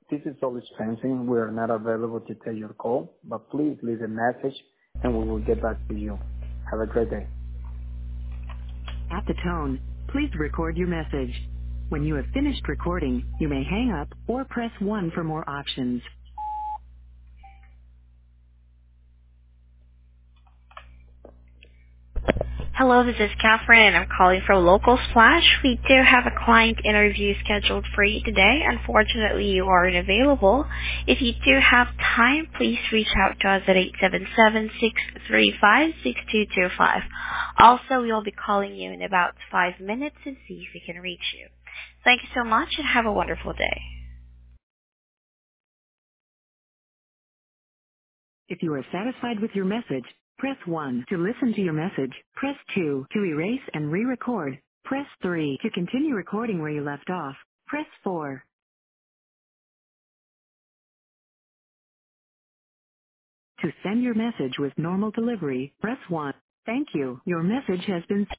This is Solis Fencing. We are not available to take your call, but please leave a message and we will get back to you. Have a great day. At the tone, please record your message. When you have finished recording, you may hang up or press 1 for more options. Hello, this is Catherine, and I'm calling from Local Splash. We do have a client interview scheduled for you today. Unfortunately, you aren't available. If you do have time, please reach out to us at 877-635-6225. Also, we will be calling you in about 5 minutes and see if we can reach you. Thank you so much, and have a wonderful day. If you are satisfied with your message, press 1 to listen to your message. Press 2 to erase and re-record. Press 3 to continue recording where you left off. Press 4 to send your message with normal delivery. Press 1. Thank you. Your message has been